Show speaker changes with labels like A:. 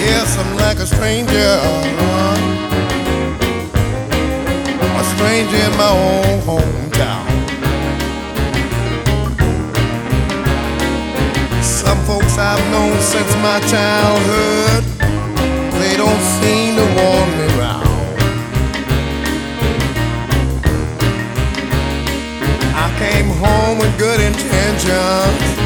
A: Yes, I'm like a stranger in my own hometown. Some folks I've known since my childhood, they don't seem to want me round. I came home with good intentions,